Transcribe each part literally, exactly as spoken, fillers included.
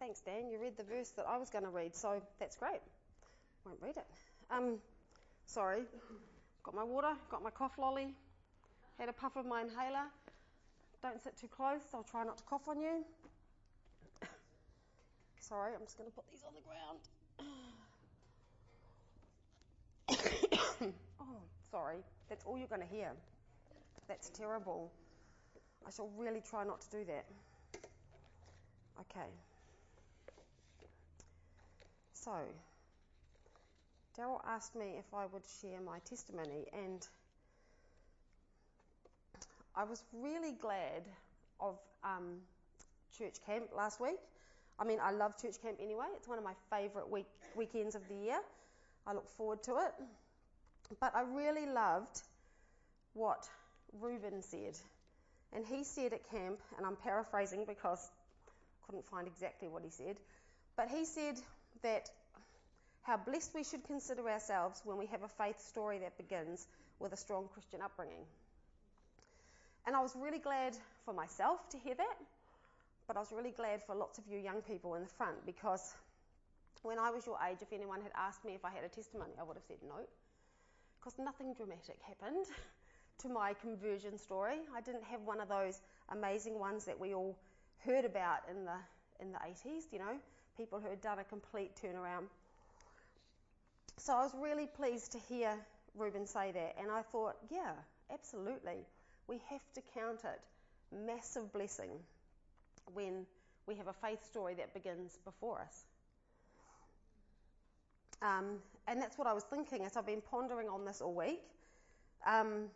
Thanks, Dan. You read the verse that I was going to read, so that's great. Won't read it. Um, sorry. Got my water, got my cough lolly, had a puff of my inhaler. Don't sit too close, I'll try not to cough on you. Sorry, I'm just going to put these on the ground. Oh, sorry. That's all you're going to hear. That's terrible. I shall really try not to do that. Okay. So, Daryl asked me if I would share my testimony, and I was really glad of um, church camp last week. I mean, I love church camp anyway. It's one of my favourite week, weekends of the year. I look forward to it. But I really loved what Reuben said. And he said at camp, and I'm paraphrasing because I couldn't find exactly what he said, but he said that how blessed we should consider ourselves when we have a faith story that begins with a strong Christian upbringing. And I was really glad for myself to hear that, but I was really glad for lots of you young people in the front, because when I was your age, if anyone had asked me if I had a testimony, I would have said no, because nothing dramatic happened to my conversion story. I didn't have one of those amazing ones that we all heard about in the in the eighties, you know, people who had done a complete turnaround. So I was really pleased to hear Reuben say that, and I thought, yeah, absolutely. We have to count it massive blessing when we have a faith story that begins before us. Um, and that's what I was thinking as I've been pondering on this all week. Um,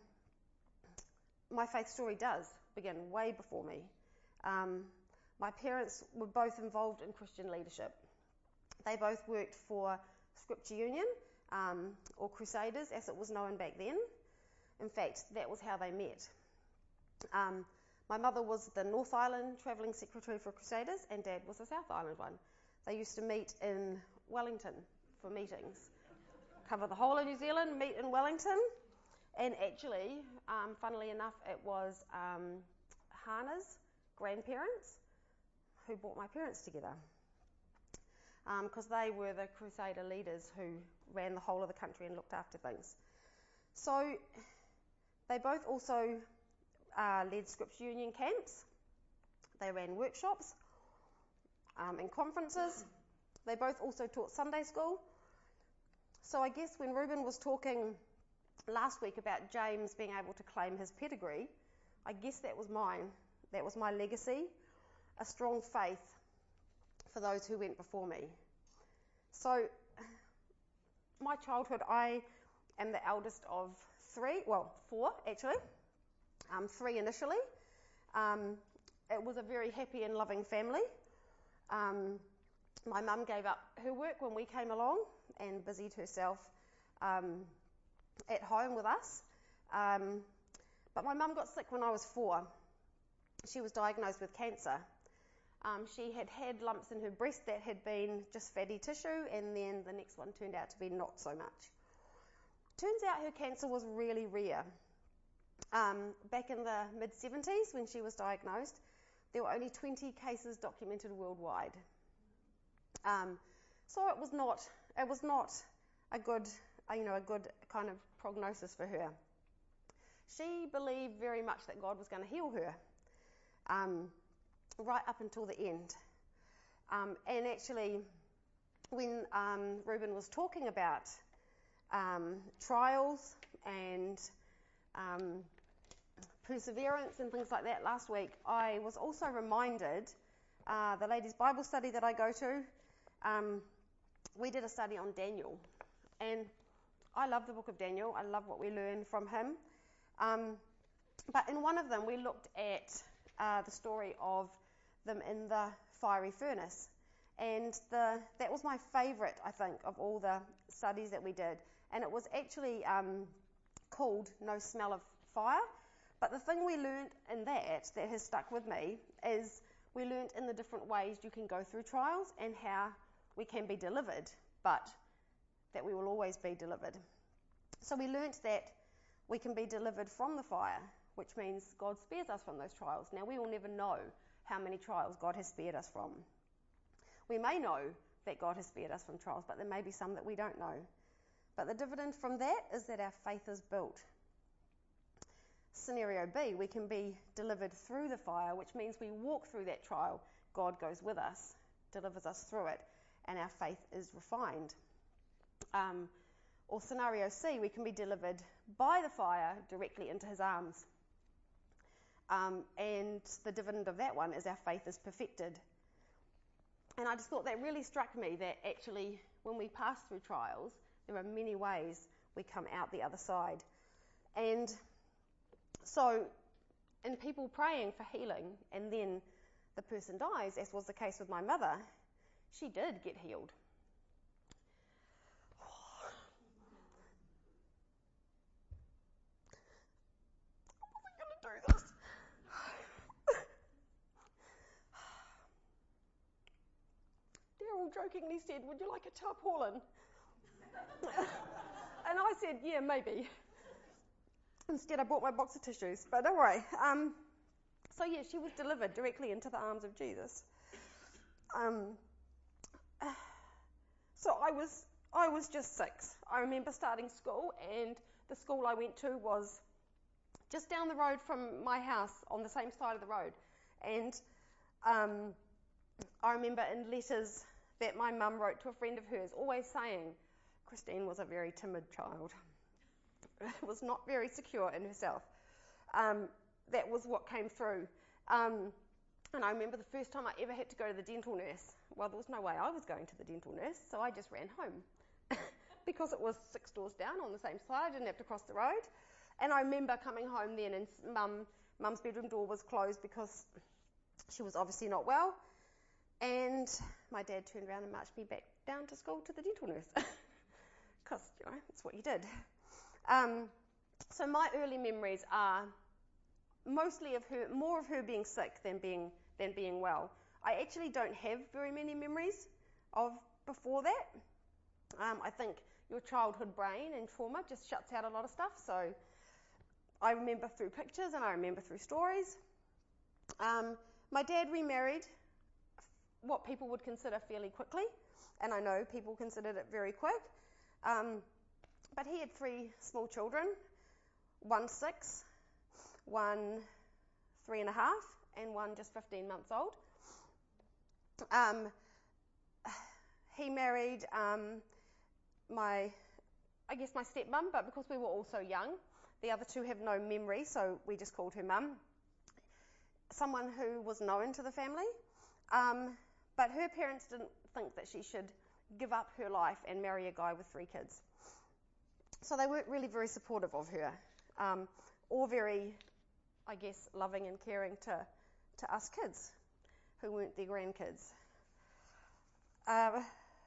my faith story does begin way before me. Um, my parents were both involved in Christian leadership. They both worked for Scripture Union, um, or Crusaders as it was known back then. In fact, that was how they met. Um, my mother was the North Island Travelling Secretary for Crusaders, and Dad was the South Island one. They used to meet in Wellington for meetings. Cover the whole of New Zealand, meet in Wellington. And actually, um, funnily enough, it was um, Hannah's grandparents who brought my parents together, because um, they were the Crusader leaders who ran the whole of the country and looked after things. So they both also uh, led Scripture Union camps. They ran workshops um, and conferences. They both also taught Sunday school. So I guess when Reuben was talking last week about James being able to claim his pedigree, I guess that was mine. That was my legacy, a strong faith for those who went before me. So my childhood, I am the eldest of three, well, four actually, um, three initially. Um, it was a very happy and loving family. Um, my mum gave up her work when we came along and busied herself um, at home with us. Um, but my mum got sick when I was four. She was diagnosed with cancer. Um, she had had lumps in her breast that had been just fatty tissue, and then the next one turned out to be not so much. Turns out her cancer was really rare. Um, back in the mid seventies, when she was diagnosed, there were only twenty cases documented worldwide. Um, so it was not, it was not a good, you know, a good kind of prognosis for her. She believed very much that God was going to heal her, um, right up until the end. Um, and actually, when um, Reuben was talking about um, trials and um, perseverance and things like that last week, I was also reminded, uh, the ladies' Bible study that I go to, um, we did a study on Daniel. And I love the book of Daniel. I love what we learn from him. Um, but in one of them, we looked at uh, the story of them in the fiery furnace. And the that was my favourite, I think, of all the studies that we did. And it was actually um, called No Smell of Fire. But the thing we learned in that, that has stuck with me, is we learned in the different ways you can go through trials and how we can be delivered, but that we will always be delivered. So we learnt that we can be delivered from the fire, which means God spares us from those trials. Now, we will never know how many trials God has spared us from. We may know that God has spared us from trials, but there may be some that we don't know. But the dividend from that is that our faith is built. Scenario B, we can be delivered through the fire, which means we walk through that trial. God goes with us, delivers us through it, and our faith is refined. Um, or scenario C, we can be delivered by the fire directly into his arms. Um, and the dividend of that one is our faith is perfected. And I just thought that really struck me that actually when we pass through trials, there are many ways we come out the other side. And so in people praying for healing and then the person dies, as was the case with my mother, she did get healed. I wasn't going to do this. Daryl jokingly said, "Would you like a tarpaulin?" And I said, "Yeah, maybe." Instead, I brought my box of tissues, but don't worry. Um, so yeah, she was delivered directly into the arms of Jesus. Um, so I was, I was just six. I remember starting school, and the school I went to was just down the road from my house, on the same side of the road. And um, I remember in letters that my mum wrote to a friend of hers, always saying, Christine was a very timid child. Was not very secure in herself. Um, that was what came through. Um, and I remember the first time I ever had to go to the dental nurse. Well, there was no way I was going to the dental nurse, so I just ran home. Because it was six doors down on the same side, I didn't have to cross the road. And I remember coming home then, and mum, mum's bedroom door was closed because she was obviously not well. And my dad turned around and marched me back down to school to the dental nurse. Because, you know, that's what you did. Um, so my early memories are mostly of her, more of her being sick than being than being well. I actually don't have very many memories of before that. Um, I think your childhood brain and trauma just shuts out a lot of stuff. So I remember through pictures and I remember through stories. Um, my dad remarried what people would consider fairly quickly, and I know people considered it very quick. Um, But he had three small children, one six, one three and a half, and one just fifteen months old. Um, he married um, my, I guess my stepmum, but because we were all so young, the other two have no memory, so we just called her mum. Someone who was known to the family, um, but her parents didn't think that she should give up her life and marry a guy with three kids. So they weren't really very supportive of her, um, or very, I guess, loving and caring to, to us kids who weren't their grandkids. Uh,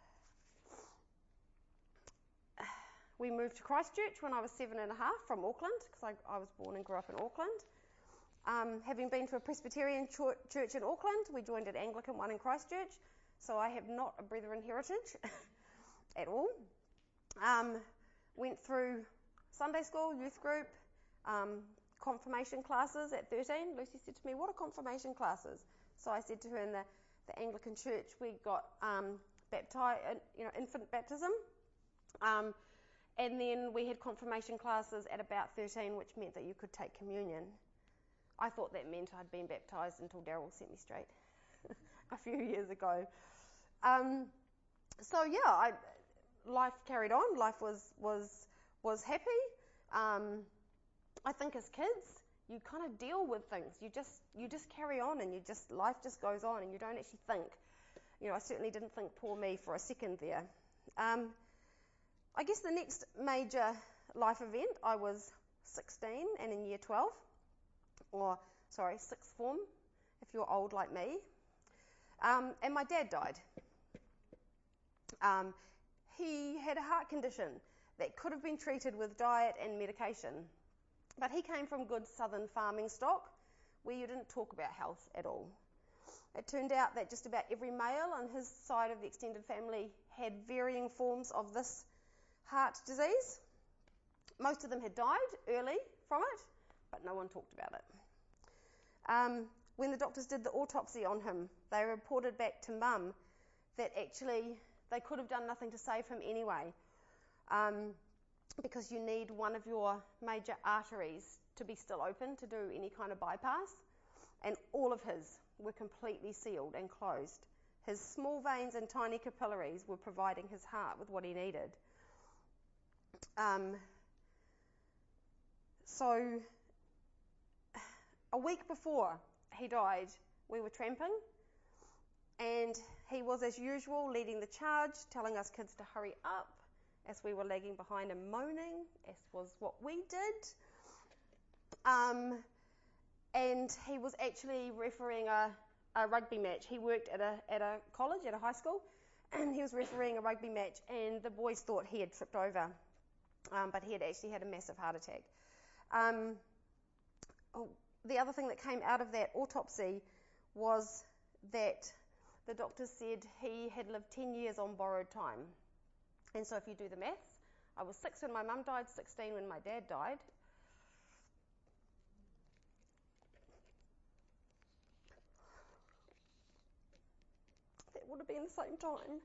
we moved to Christchurch when I was seven and a half from Auckland, because I, I was born and grew up in Auckland. Um, having been to a Presbyterian ch- church in Auckland, we joined an Anglican one in Christchurch, so I have not a Brethren heritage at all. Um, Went through Sunday school, youth group, um, confirmation classes at thirteen. Lucy said to me, "What are confirmation classes?" So I said to her, in the, the Anglican church, we got um, baptized, you know, infant baptism. Um, and then we had confirmation classes at about thirteen, which meant that you could take communion. I thought that meant I'd been baptized until Daryl set me straight a few years ago. Um, so yeah, I... life carried on. Life was was was happy. Um, I think as kids, you kind of deal with things. You just you just carry on, and you just life just goes on, and you don't actually think. You know, I certainly didn't think poor me for a second there. Um, I guess the next major life event, I was sixteen and in year twelve, or sorry, sixth form, if you're old like me. Um, and my dad died. Um, He had a heart condition that could have been treated with diet and medication. But he came from good southern farming stock where you didn't talk about health at all. It turned out that just about every male on his side of the extended family had varying forms of this heart disease. Most of them had died early from it, but no one talked about it. Um, when the doctors did the autopsy on him, they reported back to Mum that actually they could have done nothing to save him anyway, um, because you need one of your major arteries to be still open to do any kind of bypass, and all of his were completely sealed and closed. His small veins and tiny capillaries were providing his heart with what he needed. Um, so a week before he died, we were tramping, and he was, as usual, leading the charge, telling us kids to hurry up as we were lagging behind and moaning, as was what we did. Um, and he was actually refereeing a, a rugby match. He worked at a at a college, at a high school, and he was refereeing a rugby match, and the boys thought he had tripped over, um, but he had actually had a massive heart attack. Um, oh, the other thing that came out of that autopsy was that the doctors said he had lived ten years on borrowed time. And so if you do the maths, I was six when my mum died, sixteen when my dad died. That would have been the same time.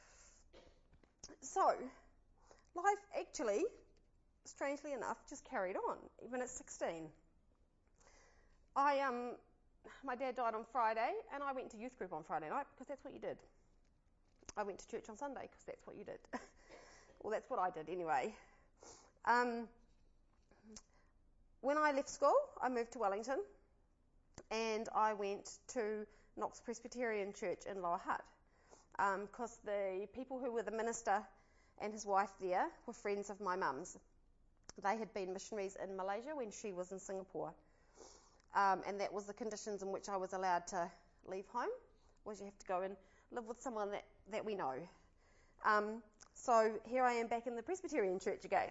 So, life actually, strangely enough, just carried on, even at sixteen. I, um, my dad died on Friday, and I went to youth group on Friday night, because that's what you did. I went to church on Sunday, because that's what you did. Well, that's what I did anyway. Um, when I left school, I moved to Wellington, and I went to Knox Presbyterian Church in Lower Hutt, because um, the people who were the minister and his wife there were friends of my mum's. They had been missionaries in Malaysia when she was in Singapore, um, and that was the conditions in which I was allowed to leave home, was you have to go and live with someone that, that we know. Um, so here I am back in the Presbyterian church again.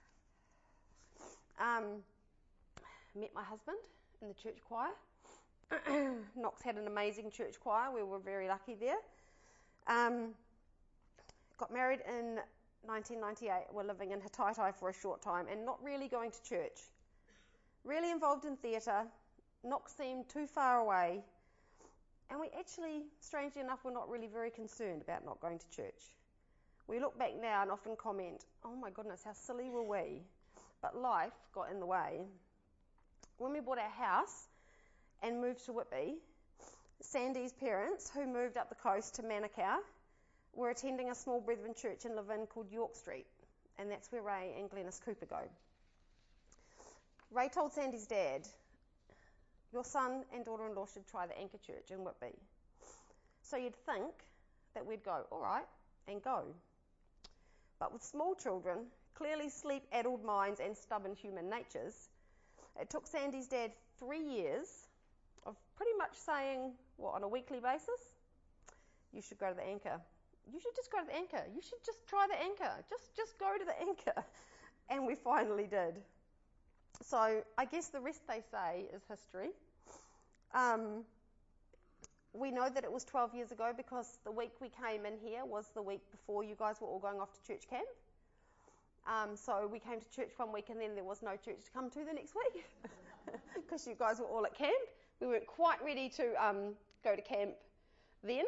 Um, met my husband in the church choir. Knox had an amazing church choir. We were very lucky there. Um, got married in nineteen ninety-eight. We're living in Hataitai for a short time and not really going to church. Really involved in theatre. Knox seemed too far away. And we actually, strangely enough, were not really very concerned about not going to church. We look back now and often comment, oh my goodness, how silly were we? But life got in the way. When we bought our house and moved to Whitby, Sandy's parents, who moved up the coast to Manukau, were attending a small Brethren church in Levin called York Street, and that's where Ray and Glenys Cooper go. Ray told Sandy's dad, your son and daughter-in-law should try the Anchor Church in Whitby. So you'd think that we'd go, all right, and go. But with small children, clearly sleep-addled minds and stubborn human natures, it took Sandy's dad three years of pretty much saying, what, on a weekly basis? You should go to the Anchor. You should just go to the Anchor. You should just try the Anchor. Just, just go to the Anchor. And we finally did. So I guess the rest, they say, is history. Um, we know that it was twelve years ago because the week we came in here was the week before you guys were all going off to church camp. Um, so we came to church one week and then there was no church to come to the next week because you guys were all at camp. We weren't quite ready to um, go to camp then.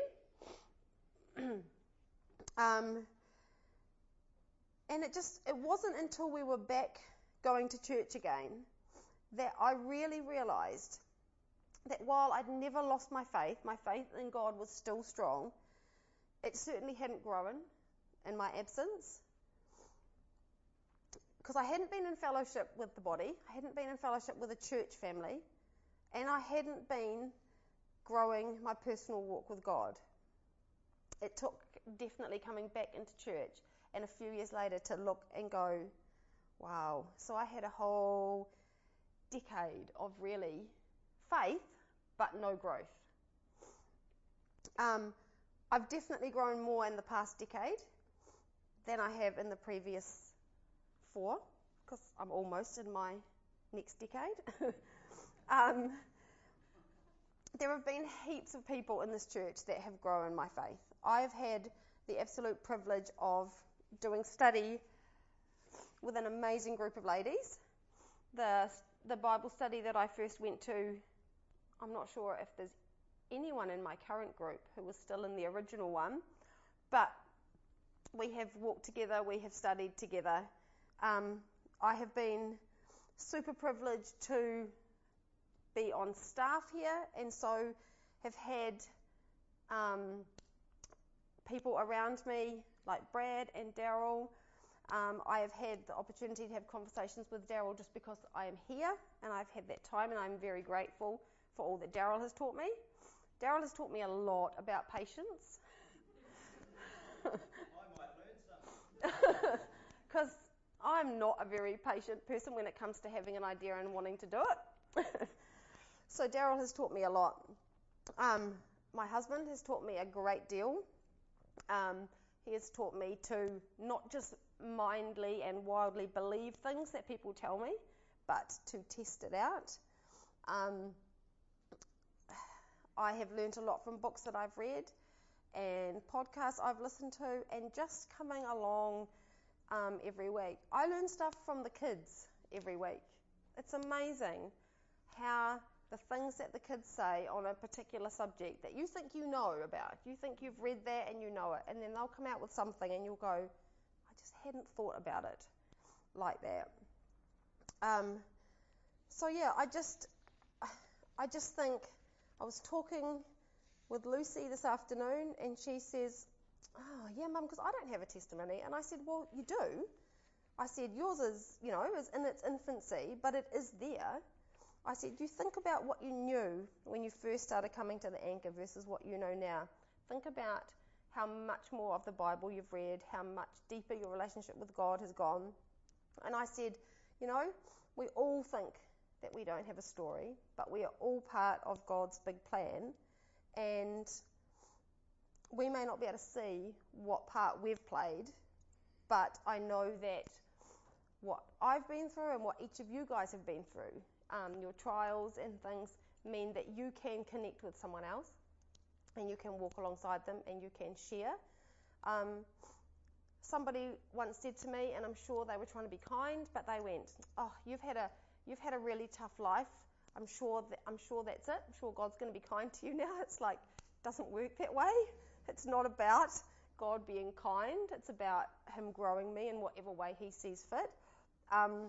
um, and it just, it wasn't until we were back going to church again that I really realised that while I'd never lost my faith, my faith in God was still strong. It certainly hadn't grown in my absence. Because I hadn't been in fellowship with the body, I hadn't been in fellowship with a church family, and I hadn't been growing my personal walk with God. It took definitely coming back into church and a few years later to look and go, wow. So I had a whole decade of really faith, but no growth. Um, I've definitely grown more in the past decade than I have in the previous four, because I'm almost in my next decade. um, there have been heaps of people in this church that have grown my faith. I've had the absolute privilege of doing study with an amazing group of ladies. The the Bible study that I first went to, I'm not sure if there's anyone in my current group who was still in the original one, but we have walked together, we have studied together. Um, I have been super privileged to be on staff here, and so have had um, people around me like Brad and Daryl. Um, I have had the opportunity to have conversations with Daryl just because I am here, and I've had that time, and I'm very grateful for all that Daryl has taught me. Daryl has taught me a lot about patience. I might learn something. Because I'm not a very patient person when it comes to having an idea and wanting to do it. So Daryl has taught me a lot. Um, my husband has taught me a great deal. Um, he has taught me to not just mindly and wildly believe things that people tell me, but to test it out. Um, I have learnt a lot from books that I've read and podcasts I've listened to, and just coming along um, every week. I learn stuff from the kids every week. It's amazing how the things that the kids say on a particular subject that you think you know about, you think you've read that and you know it, and then they'll come out with something and you'll go, I just hadn't thought about it like that. Um, so yeah, I just, I just think, I was talking with Lucy this afternoon, and she says, oh yeah, Mum, because I don't have a testimony. And I said, well, you do. I said, yours is, you know, is in its infancy, but it is there. I said, you think about what you knew when you first started coming to the Anchor versus what you know now. Think about how much more of the Bible you've read, how much deeper your relationship with God has gone. And I said, you know, we all think that we don't have a story, but we are all part of God's big plan. And we may not be able to see what part we've played, but I know that what I've been through and what each of you guys have been through, um, your trials and things, mean that you can connect with someone else and you can walk alongside them and you can share. Um, somebody once said to me, and I'm sure they were trying to be kind, but they went, oh, you've had a you've had a really tough life. I'm sure that I'm sure that's it. I'm sure God's going to be kind to you now. It's like, it doesn't work that way. It's not about God being kind. It's about Him growing me in whatever way He sees fit. Um,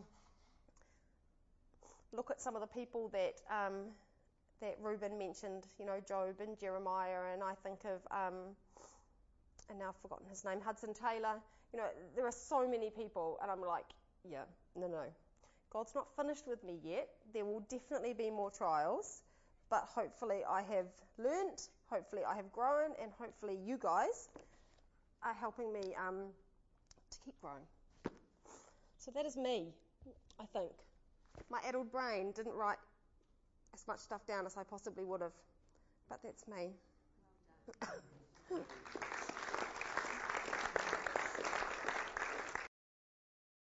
look at some of the people that um, that Reuben mentioned, you know, Job and Jeremiah, and I think of, um, and now I've forgotten his name, Hudson Taylor. You know, there are so many people, and I'm like, yeah, no, no. God's not finished with me yet. There will definitely be more trials, but hopefully I have learnt, hopefully I have grown, and hopefully you guys are helping me um, to keep growing. So that is me, I think. My addled brain didn't write as much stuff down as I possibly would have, but that's me.